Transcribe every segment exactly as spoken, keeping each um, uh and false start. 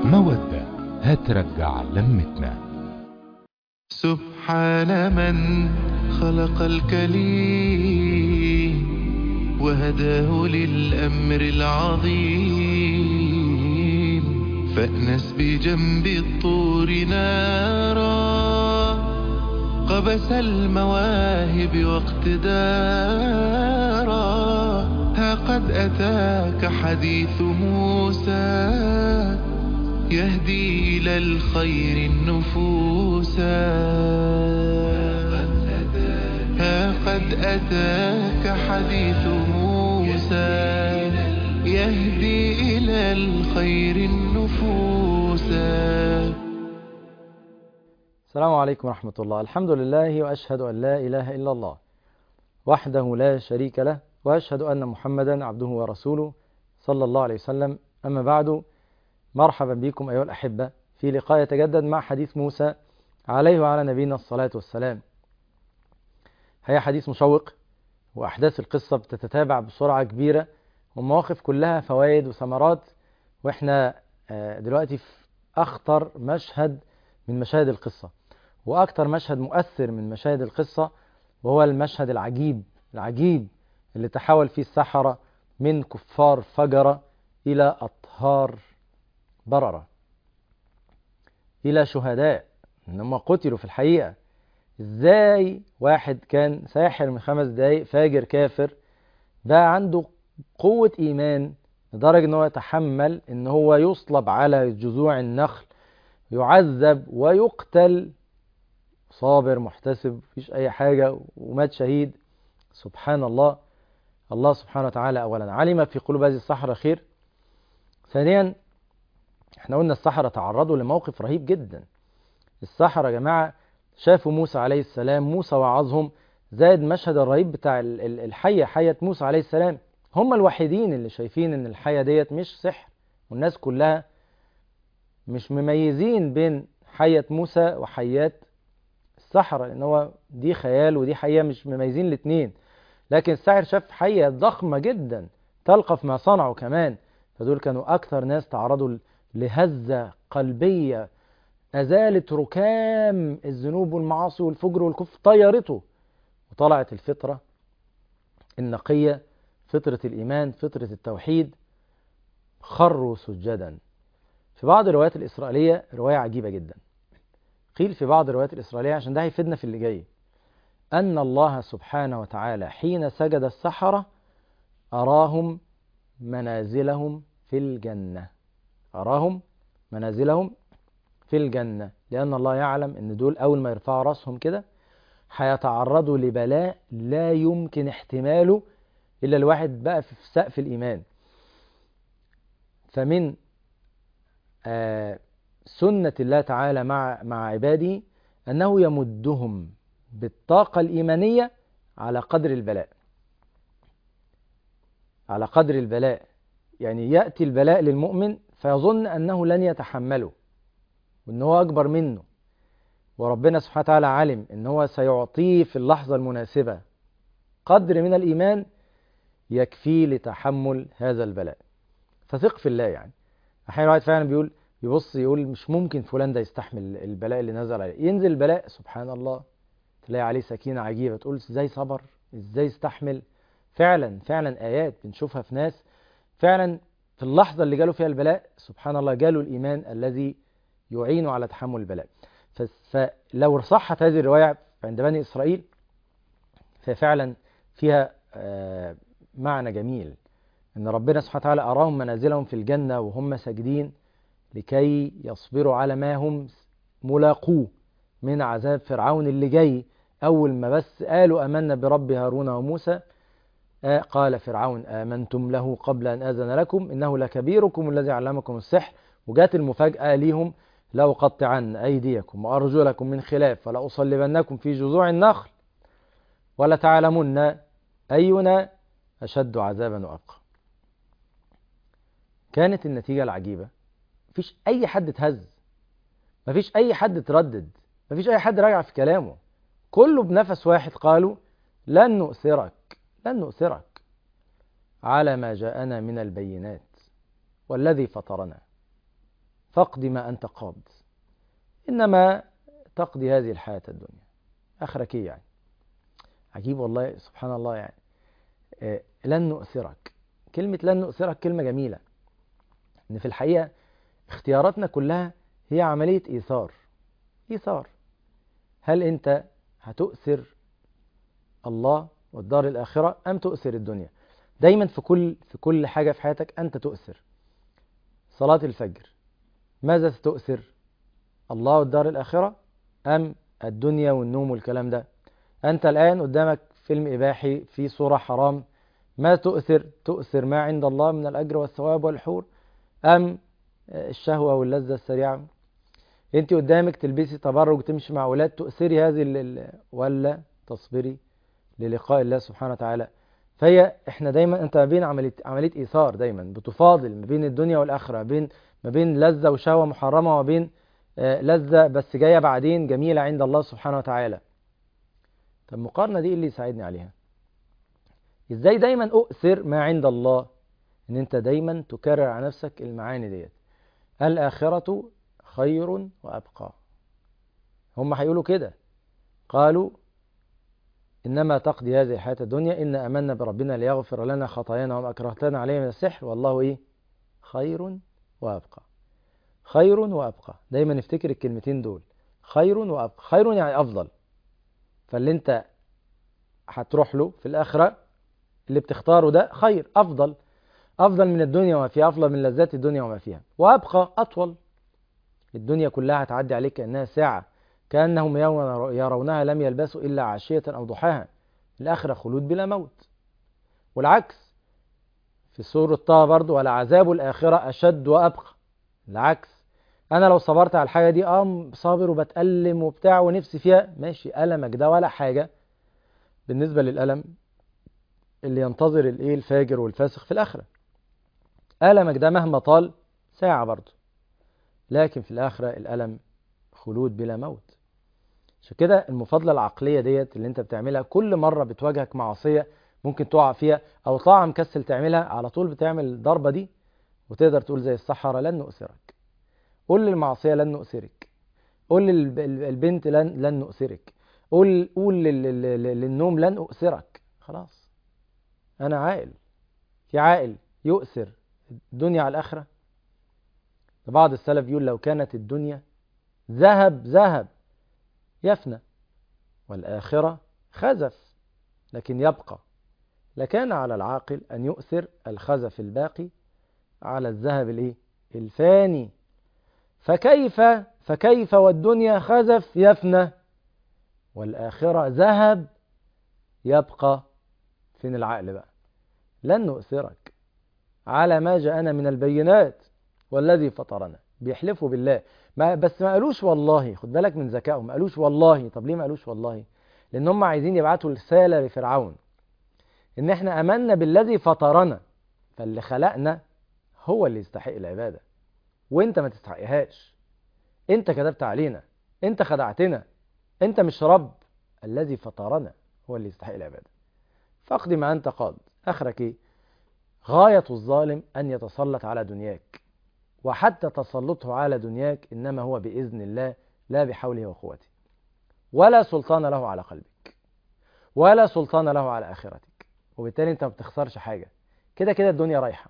مودة هترجع لمتنا. سبحان من خلق الكليم وهداه للأمر العظيم، فأنس بجنب الطور نارا قبس المواهب واقتدارا. ها قد أتاك حديث موسى يهدي إلى الخير النفوسا. ها قد أتاك حديث موسى يهدي إلى الخير النفوسا. السلام عليكم ورحمة الله. الحمد لله وأشهد أن لا إله إلا الله وحده لا شريك له، وأشهد أن محمدا عبده ورسوله صلى الله عليه وسلم. أما بعد، مرحبا بكم أيها الأحبة في لقاء يتجدد مع حديث موسى عليه وعلى نبينا الصلاة والسلام. هي حديث مشوق، وأحداث القصة بتتتابع بسرعة كبيرة، والمواقف كلها فوائد وثمرات. وإحنا دلوقتي في أخطر مشهد من مشاهد القصة، وأكثر مشهد مؤثر من مشاهد القصة، وهو المشهد العجيب العجيب اللي تحول فيه السحرة من كفار فجرة إلى أطهار بررة، إلى شهداء إنما قتلوا في الحقيقة. إزاي واحد كان ساحر من خمس دقايق فاجر كافر بقى عنده قوة إيمان لدرجة إنه يتحمل إن هو يصلب على جذوع النخل، يعذب ويقتل صابر محتسب مفيش أي حاجة، ومات شهيد. سبحان الله. الله سبحانه وتعالى أولا علم في قلوب هذه السحرة خير. ثانيا، احنا قلنا السحرة تعرضوا لموقف رهيب جدا. السحرة يا جماعة شافوا موسى عليه السلام، موسى وعظهم، زائد مشهد الرهيب بتاع الحية، حية موسى عليه السلام. هم الوحيدين اللي شايفين ان الحية ديت مش سحر، والناس كلها مش مميزين بين حية موسى وحيات السحرة، لان هو دي خيال ودي حقيقة، مش مميزين الاثنين. لكن الساحر شاف حية ضخمة جدا تلقف ما صنعوا كمان، فدول كانوا اكثر ناس تعرضوا لهزة قلبية أزالت ركام الذنوب والمعاصي والفجر والكفر، طيرته، وطلعت الفطرة النقية، فطرة الإيمان، فطرة التوحيد. خروا سجدا. في بعض الروايات الإسرائيلية رواية عجيبة جدا، قيل في بعض الروايات الإسرائيلية، عشان ده هيفيدنا في اللي جاي، أن الله سبحانه وتعالى حين سجد السحرة أراهم منازلهم في الجنة. أراهم منازلهم في الجنة، لأن الله يعلم أن دول أول ما يرفعوا رأسهم كده هيتعرضوا لبلاء لا يمكن احتماله إلا الواحد بقى في سقف الإيمان. فمن آه سنة الله تعالى مع مع عباده أنه يمدهم بالطاقة الإيمانية على قدر البلاء. على قدر البلاء، يعني يأتي البلاء للمؤمن فيظن أنه لن يتحمله وأنه هو أكبر منه، وربنا سبحانه وتعالى علم أنه هو سيعطيه في اللحظة المناسبة قدر من الإيمان يكفيه لتحمل هذا البلاء. فثق في الله. يعني أحيانا واحد فعلا بيقول يبص يقول مش ممكن فلان ده يستحمل البلاء اللي نزل عليه، ينزل البلاء سبحان الله تلاقي عليه سكينة عجيبة، تقول ازاي صبر، ازاي استحمل. فعلا فعلا آيات بنشوفها في ناس فعلا في اللحظة اللي جاله فيها البلاء سبحان الله جاله الإيمان الذي يعينه على تحمل البلاء. فلو صحت هذه الرواية عند بني إسرائيل ففعلا فيها معنى جميل، أن ربنا سبحانه وتعالى أراهم منازلهم في الجنة وهم ساجدين لكي يصبروا على ما هم ملاقوه من عذاب فرعون اللي جاي. أول ما بس قالوا آمنا برب هارون وموسى آه قال فرعون آمنتم له قبل أن آذن لكم إنه لكبيركم الذي علمكم السحر. وجات المفاجأة ليهم لأقطعن أيديكم وأرجلكم من خلاف ولأصلبنكم في جذوع النخل ولتعلمن أينا أشد عذابا وأبقى. كانت النتيجة العجيبة، مفيش أي حد اتهز، مفيش أي حد تردد، مفيش أي حد راجع في كلامه، كله بنفس واحد قالوا لن نؤثرك لن نؤثرك على ما جاءنا من البينات والذي فطرنا. فاقض ما أنت قاض، إنما تقضي هذه الحياة الدنيا، آخرك إيه يعني؟ عجيب والله، سبحان الله يعني. آه لن نؤثرك، كلمة لن نؤثرك كلمة جميلة، إن في الحقيقة اختياراتنا كلها هي عملية إيثار. إيثار، هل أنت هتؤثر الله والدار الآخرة أم تؤثر الدنيا؟ دايما في كل في كل حاجة في حياتك أنت تؤثر. صلاة الفجر ماذا ستؤثر؟ الله والدار الآخرة أم الدنيا والنوم والكلام ده؟ أنت الآن قدامك فيلم إباحي في صورة حرام، ما تؤثر؟ تؤثر ما عند الله من الأجر والثواب والحور أم الشهوة واللذة السريعة؟ أنت قدامك تلبسي تبرج وتمشي مع أولاد، تؤثري هذه ال... ولا تصبري للقاء الله سبحانه وتعالى؟ فهي احنا دايما انت ما بين عمليه عمليه ايثار، دايما بتفاضل ما بين الدنيا والاخره، بين ما بين لذه وشهوه محرمه وما بين آه لذه بس جايه بعدين جميله عند الله سبحانه وتعالى. طب المقارنه دي اللي يساعدني عليها ازاي دايما اؤثر ما عند الله؟ ان انت دايما تكرر على نفسك المعاني ديت، الاخره خير وابقى. هم هيقولوا كده، قالوا إنما تقضي هذه الحياة الدنيا، إن أمنا بربنا ليغفر لنا خطايانا وما أكرهتنا عليه من السحر والله إيه؟ خير وأبقى. خير وأبقى، دايما نفتكر الكلمتين دول، خير وأبقى. خير يعني أفضل، فاللي أنت هتروح له في الآخرة اللي بتختاره ده خير، أفضل، أفضل من الدنيا وما فيها، أفضل من لذات الدنيا وما فيها. وأبقى أطول، الدنيا كلها هتعدي عليك كأنها ساعة، كأنهم يوم يرونها لم يلبسوا إلا عشية أو ضحاها. الآخرة خلود بلا موت. والعكس في سورة طه برضو، ولعذاب الآخرة أشد وأبقى. العكس، أنا لو صبرت على الحاجة دي آه صابر وبتألم وبتاع ونفسي فيها، ماشي، ألمك ده ولا حاجة بالنسبة للألم اللي ينتظر الإيه الفاجر والفاسق في الآخرة. ألمك ده مهما طال ساعة برضو، لكن في الآخرة الألم خلود بلا موت. عشان كده المفاضلة العقلية ديت اللي انت بتعملها كل مرة بتواجهك معصية ممكن تقع فيها أو طاعة مكسل تعملها، على طول بتعمل الضربة دي وتقدر تقول زي السحرة لن نؤثرك. قول للمعصية لن نؤثرك، قول للبنت لن لن نؤثرك، قول قول للنوم لن أؤثرك. خلاص أنا عاقل. في عاقل يؤثر الدنيا على الآخرة؟ بعض السلف يقول لو كانت الدنيا ذهب ذهب يفنى والآخرة خزف لكن يبقى، لكان على العاقل أن يؤثر الخزف الباقي على الذهب الايه الفاني. فكيف فكيف والدنيا خزف يفنى والآخرة ذهب يبقى؟ فين العقل بقى؟ لن نؤثرك على ما جاءنا من البينات والذي فطرنا. بيحلفوا بالله، ما بس ما قالوش والله، خد بالك من ذكائهم، ما قالوش والله. طب ليه ما قالوش والله؟ لأن هم عايزين يبعتوا رسالة لفرعون إن إحنا أمنا بالذي فطرنا، فاللي خلقنا هو اللي يستحق العبادة وإنت ما تستحقهاش. إنت كذبت علينا، إنت خدعتنا، إنت مش رب. الذي فطرنا هو اللي يستحق العبادة. فاقض ما أنت قاض. آخرك إيه؟ غاية الظالم أن يتسلط على دنياك، وحتى تسلطه على دنياك إنما هو بإذن الله لا بحوله وقوته، ولا سلطان له على قلبك ولا سلطان له على آخرتك. وبالتالي أنت ما بتخسرش حاجة، كده كده الدنيا رايحة.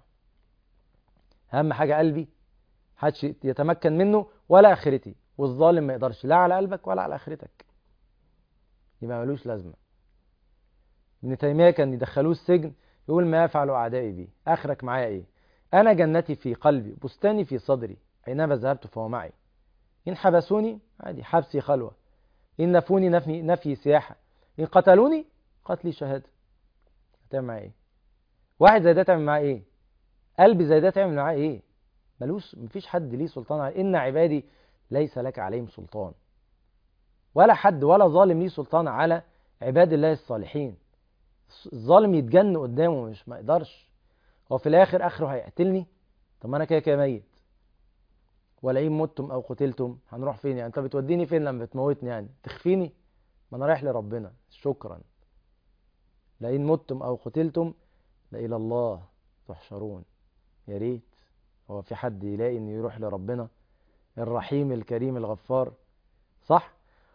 أهم حاجة قلبي محدش يتمكن منه ولا آخرتي، والظالم ما يقدرش لا على قلبك ولا على آخرتك، يبقى ملوش لازمة. ابن تيمية كان يدخلوه السجن يقول ما يفعل أعدائي بي، آخرك معايا إيه؟ أنا جنتي في قلبي، بستاني في صدري، أينما ذهبت فهو معي. إن حبسوني عادي، حبسي خلوة. إن نفوني نفي, نفي سياحة. إن قتلوني قتلي شهادة. هتعمل معايا إيه؟ واحد زي ده تعمل معاه إيه؟ قلبي زي ده تعمل معاه إيه؟ ملوش، مفيش حد ليه سلطان عليه. إن عبادي ليس لك عليهم سلطان، ولا حد ولا ظالم ليه سلطان على عباد الله الصالحين. الظالم يتجن قدامه مش ما يقدرش، هو في الآخر آخره هيقتلني. طب ما أنا كده كده ميت، ولئن متم أو قتلتم هنروح فين يعني؟ أنت بتوديني فين لما بتموتني يعني؟ تخفيني؟ ما أنا رايح لربنا، شكرا. لئن متم أو قتلتم لإلى الله تحشرون. يا ريت هو في حد يلاقي إنه يروح لربنا الرحيم الكريم الغفار، صح؟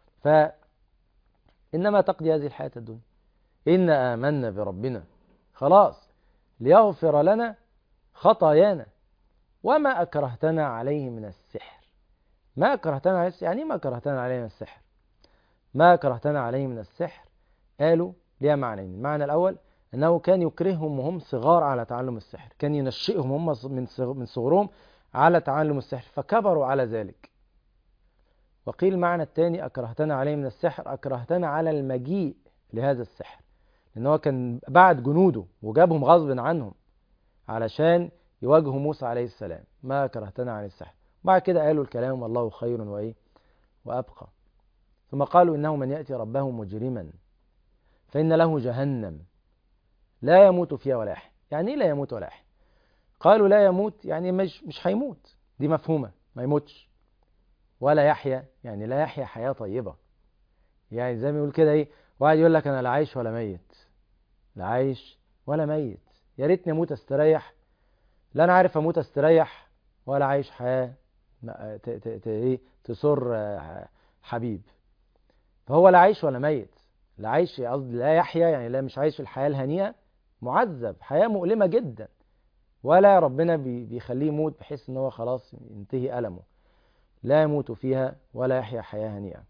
فإنما تقضي هذه الحياة الدنيا. إنا آمنا بربنا، خلاص، ليغفر لنا خطايانا وما أكرهتنا عليه من السحر. ما أكرهتنا عليه السحر، يعني ما أكرهتنا عليه من السحر؟ ما أكرهتنا عليه من السحر قالوا ليها معنيين. المعنى الأول أنه كان يكرههم وهم صغار على تعلم السحر، كان ينشئهم هم من صغرهم على تعلم السحر فكبروا على ذلك. وقيل المعنى الثاني أكرهتنا عليه من السحر، أكرهتنا على المجيء لهذا السحر، لأنه كان بعد جنوده وجابهم غصب عنهم علشان يواجهوا موسى عليه السلام. ما أكرهتنا عن السحر. بعد كده قالوا الكلام والله خير وإيه وأبقى. ثم قالوا إنه من يأتي ربه مجرما فإن له جهنم لا يموت فيها ولا يحيا. يعني إيه لا يموت ولا يحيا؟ قالوا لا يموت يعني مش مش هيموت، دي مفهومة، ما يموتش. ولا يحيا يعني لا يحيا حياة طيبة. يعني زي ما يقول كده ايه، واحد يقول لك انا لا عايش ولا ميت، لا عايش ولا ميت، يا ريتني اموت استريح. لا انا عارف اموت استريح ولا عايش حياة ت- ت- ت- ايه تسر حبيب. فهو لا عايش ولا ميت، لا عايش قصدي لا يحيا يعني لا مش عايش الحياة الهنيئة، معذب حياة مؤلمة جدا، ولا ربنا بي- بيخليه يموت بحيث ان هو خلاص ينتهي ألمه. لا يموت فيها ولا يحيا حياة هنيئة.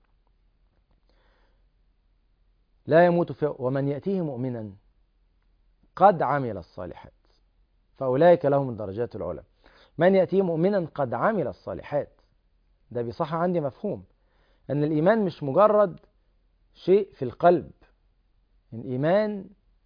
لا يموت فيها. ومن يأتيه مؤمنا قد عمل الصالحات فأولئك لهم الدرجات العلى. من يأتيه مؤمنا قد عمل الصالحات، ده بيصح عندي مفهوم أن الإيمان مش مجرد شيء في القلب، الإيمان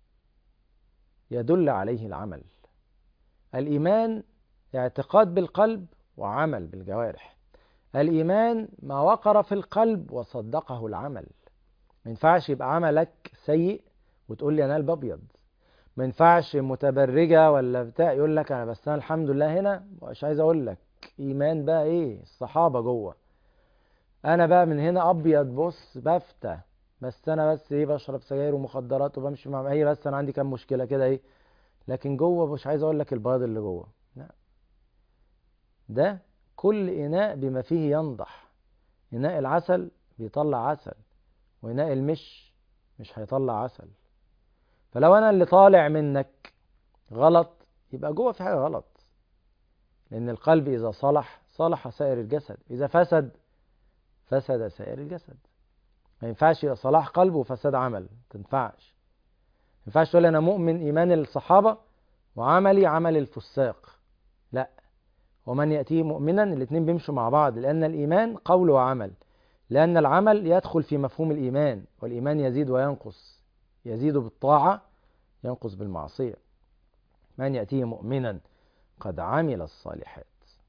يدل عليه العمل. الإيمان اعتقاد بالقلب وعمل بالجوارح. الإيمان ما وقر في القلب وصدقه العمل. ما ينفعش يبقى عملك سيء وتقول لي أنا قلب أبيض. ما ينفعش متبرجة ولا بتاع يقول لك أنا بس أنا الحمد لله هنا. مش عايز أقول لك إيمان بقى إيه الصحابة جوه. أنا بقى من هنا أبيض بص بفتة، بس أنا بس إيه بشرب سجاير ومخدرات وبمشي مع هي، بس أنا عندي كام مشكلة كده إيه، لكن جوه مش عايز أقول لك البياض اللي جوه. لا، ده كل إناء بما فيه ينضح. إناء العسل بيطلع عسل، وإناء المش مش هيطلع عسل. فلو أنا اللي طالع منك غلط يبقى جوه في حاجة غلط، لأن القلب إذا صلح صلح سائر الجسد، إذا فسد فسد سائر الجسد. ما ينفعش يبقى صلاح قلب وفساد عمل، ما تنفعش. ما ينفعش تقول أنا مؤمن إيمان الصحابة وعملي عمل الفساق، لا. ومن يأتيه مؤمنا الاثنين بيمشوا مع بعض، لأن الإيمان قول وعمل، لأن العمل يدخل في مفهوم الإيمان، والإيمان يزيد وينقص، يزيد بالطاعة ينقص بالمعصية. من يأتيه مؤمنا قد عمل الصالحات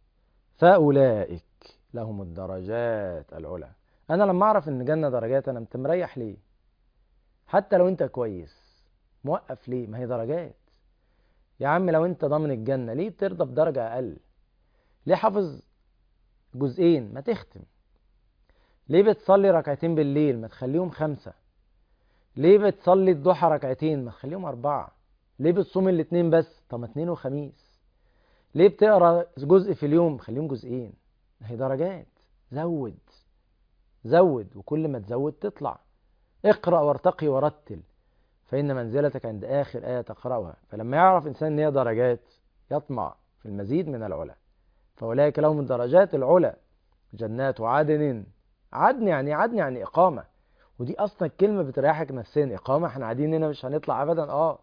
فأولئك لهم الدرجات العلى. أنا لما أعرف إن جنة درجات أنا مريح ليه؟ حتى لو أنت كويس موقف ليه؟ ما هي درجات يا عم. لو أنت ضامن الجنة ليه بترضى بدرجة أقل؟ ليه حافظ جزئين ما تختم؟ ليه بتصلي ركعتين بالليل ما تخليهم خمسة؟ ليه بتصلي الضحى ركعتين ما تخليهم أربعة؟ ليه بتصوم الاتنين بس؟ طب ما اتنين وخميس. ليه بتقرأ جزء في اليوم خليهم جزئين؟ هي درجات. زود زود، وكل ما تزود تطلع. اقرأ وارتقي ورتل فإن منزلتك عند آخر آية تقرأها. فلما يعرف إنسان إن هي درجات يطمع في المزيد من العلا. فأولئك لهم الدرجات العلى جنات عدن. عدن يعني عدن يعني إقامة، ودي أصلا الكلمة بتريحك نفسيا. إقامة، احنا قاعدين هنا مش هنطلع أبدا. آه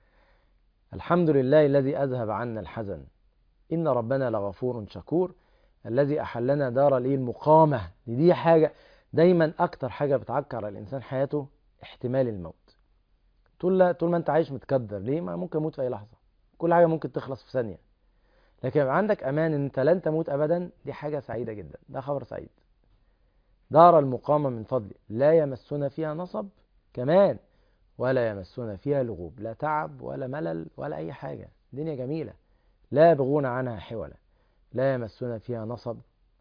الحمد لله الذي أذهب عنا الحزن إن ربنا لغفور شكور الذي أحلنا دار الإيه المقامة. دي حاجة دايما أكتر حاجة بتعكر على الإنسان حياته، احتمال الموت. طول طول ما أنت عايش متكدر ليه؟ ما ممكن أموت في أي لحظة، كل حاجة ممكن تخلص في ثانية. لكن يبقى عندك أمان إن أنت لن تموت أبدا، دي حاجة سعيدة جدا، ده خبر سعيد. دار المقامة من فضله لا يمسنا فيها نصب كمان ولا يمسنا فيها لغوب، لا تعب ولا ملل ولا أي حاجة. الدنيا جميلة لا يبغون عنها حولا، لا يمسون فيها نصب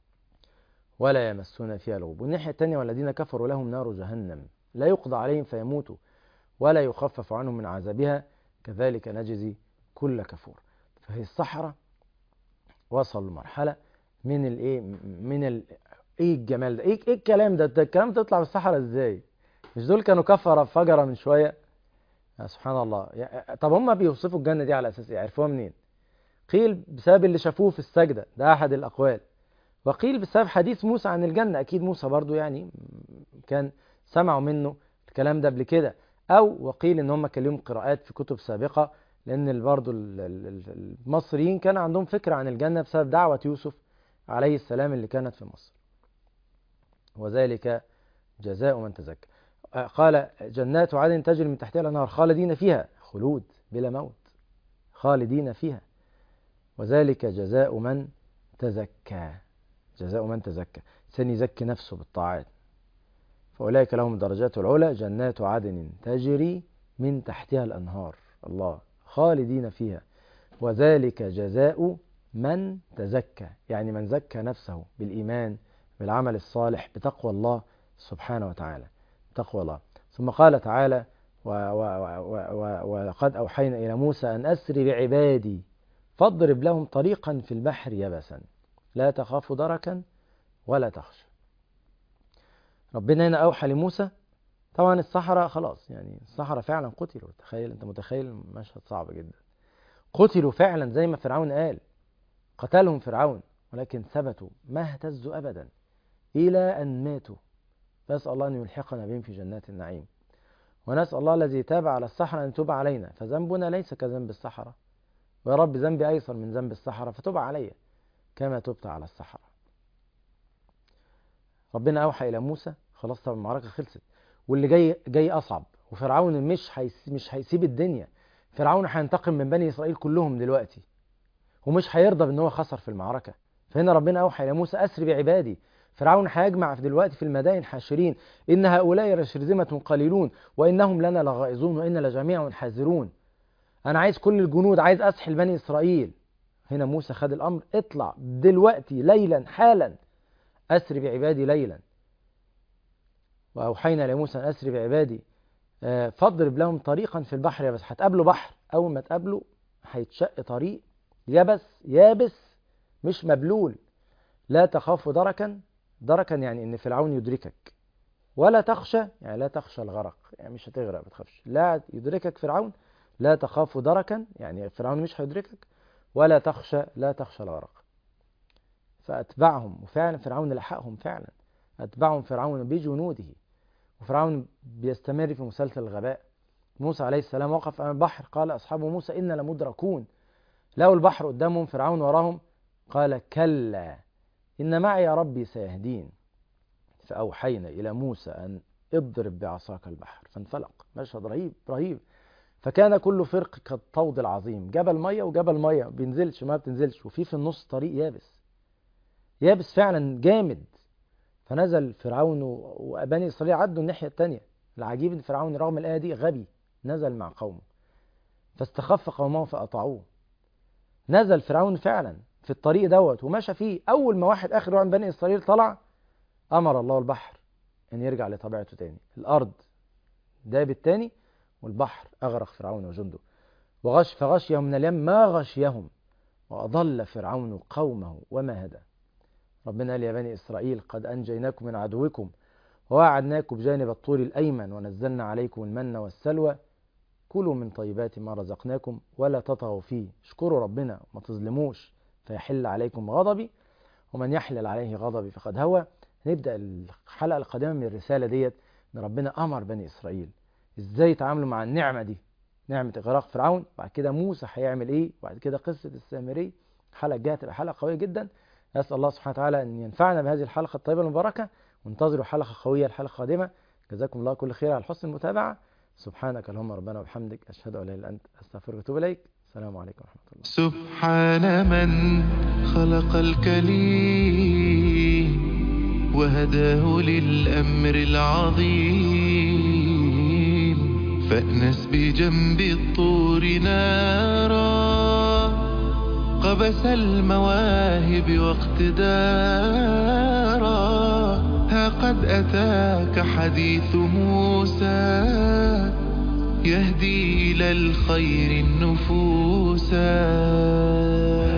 ولا يمسون فيها لغوب. والناحية التانية والذين كفروا لهم نار جهنم لا يقضى عليهم فيموتوا ولا يخفف عنهم من عذابها كذلك نجزي كل كفور. فهي الصحراء وصلوا لمرحلة من الايه من ال... ايه الجمال ده، ايه ايه الكلام ده ده الكلام تطلع من الصحراء ازاي؟ مش دول كانوا كفره فجره من شويه؟ يا سبحان الله. يا... طب هم بيوصفوا الجنه دي على اساس ايه؟ عرفوها منين؟ قيل بسبب اللي شافوه في السجده، ده احد الاقوال. وقيل بسبب حديث موسى عن الجنه، اكيد موسى برضو يعني كان سمعوا منه الكلام ده قبل كده. او وقيل ان هم كان لهم قراءات في كتب سابقه، لان برضو المصريين كان عندهم فكره عن الجنه بسبب دعوه يوسف عليه السلام اللي كانت في مصر. وذلك جزاء من تزكى. قال جنات عدن تجري من تحتها الانهار خالدين فيها، خلود بلا موت، خالدين فيها. وذلك جزاء من تزكى، جزاء من تزكى، سن يزكي نفسه بالطاعات. فأولئك لهم الدرجات العلى، جنات عدن تجري من تحتها الأنهار، الله، خالدين فيها. وذلك جزاء من تزكى، يعني من زكى نفسه بالإيمان بالعمل الصالح بتقوى الله سبحانه وتعالى، تقوى الله. ثم قال تعالى: ولقد أوحينا إلى موسى أن أسر بعبادي فاضرب لهم طريقا في البحر يبسا لا تخاف دركا ولا تخشى. ربنا هنا أوحى لموسى. طبعا الصحراء خلاص، يعني الصحراء فعلا قتلوا. تخيل، أنت متخيل مشهد صعب جدا. قتلوا فعلا زي ما فرعون قال، قتلهم فرعون، ولكن ثبتوا ما اهتزوا أبدا إلى أن ماتوا. فأسأل الله أن يلحقنا بهم في جنات النعيم. ونسأل الله الذي تاب على الصحراء أن يتوب علينا، فذنبنا ليس كذنب الصحراء، ويا رب ذنبي أيسر من ذنب الصحراء، فتوب علي كما تبت على الصحراء. ربنا أوحى إلى موسى. خلاص، طب المعركة خلصت، واللي جاي جاي أصعب، وفرعون مش هيس مش هيسيب الدنيا. فرعون هينتقم من بني إسرائيل كلهم دلوقتي، ومش هيرضى بأن هو خسر في المعركة. فهنا ربنا أوحى إلى موسى: أسر بعبادي. فرعون هيجمع في دلوقتي في المدائن حاشرين: إن هؤلاء لشرذمة قليلون وإنهم لنا لغائظون وإن لجميع حاذرون. أنا عايز كل الجنود، عايز أسحل بني إسرائيل. هنا موسى خد الأمر: اطلع دلوقتي ليلا حالا، أسر بعبادي ليلا. وأوحينا لموسى أن أسر بعبادي فاضرب لهم طريقا في البحر يبس. هتقابلوا بحر، أول ما تقابلوا هيتشق طريق يبس، يابس مش مبلول. لا تخاف دركا، دركا يعني إن فرعون يدركك، ولا تخشى يعني لا تخشى الغرق، يعني مش هتغرق، ما تخافش. لا يدركك فرعون، لا تخاف دركا يعني فرعون مش هيدركك، ولا تخشى لا تخشى الغرق. فأتبعهم، وفعلا فرعون لحقهم فعلا، أتبعهم فرعون بجنوده. وفرعون بيستمر في مسلسل الغباء. موسى عليه السلام وقف أمام البحر، قال أصحاب موسى إنا لمدركون. لقوا البحر قدامهم، فرعون وراهم، قال كلا إن معي ربي سيهدين. فأوحينا إلى موسى أن اضرب بعصاك البحر فانفلق. مشهد رهيب رهيب. فكان كل فرق كالطود العظيم، جبل مية وجبل مية، بينزلش ما بتنزلش، وفي في النص طريق يابس، يابس فعلا جامد. فنزل فرعون وبني إسرائيل عدوا الناحية التانية. العجيب ان فرعون رغم الآية دي غبي، نزل مع قومه فاستخف قومه فأطاعوه. نزل فرعون فعلا في الطريق دوت ومشى فيه. أول ما واحد آخر عن بني إسرائيل طلع، أمر الله البحر أن يرجع لطبيعته تاني. الأرض دابت تاني، والبحر أغرق فرعون وجنده. وغش فغشيهم من اليم ما غشيهم، وأضل فرعون قومه وما هدى. ربنا قال: يا بني إسرائيل قد أنجيناكم من عدوكم وواعدناكم بجانب الطور الأيمن ونزلنا عليكم المن والسلوى كلوا من طيبات ما رزقناكم ولا تطغوا فيه. اشكروا ربنا وما تظلموش فيحل عليكم غضبي ومن يحلل عليه غضبي فقد هوى. نبدأ الحلقة القادمة من الرسالة ديت ان ربنا أمر بني إسرائيل ازاي يتعاملوا مع النعمة دي، نعمة إغراق فرعون. بعد كده موسى هيعمل ايه، بعد كده قصة السامري. الحلقة الجاية تبقى حلقة قوية جدا. أسأل الله سبحانه وتعالى أن ينفعنا بهذه الحلقة الطيبة المباركة، وانتظروا حلقة قوية الحلقة القادمة. جزاكم الله كل خير على حسن المتابعة. سبحانك اللهم ربنا وبحمدك، أشهد أن لا إله إلا أنت، أستغفرك وأتوب إليك. السلام عليكم ورحمة الله. سبحان من خلق الكليم وهداه للأمر العظيم، فأنس بجنب الطور نارا قبس المواهب واقتدارا. ها قد أتاك حديث موسى يهدي إلى الخير النفوسا.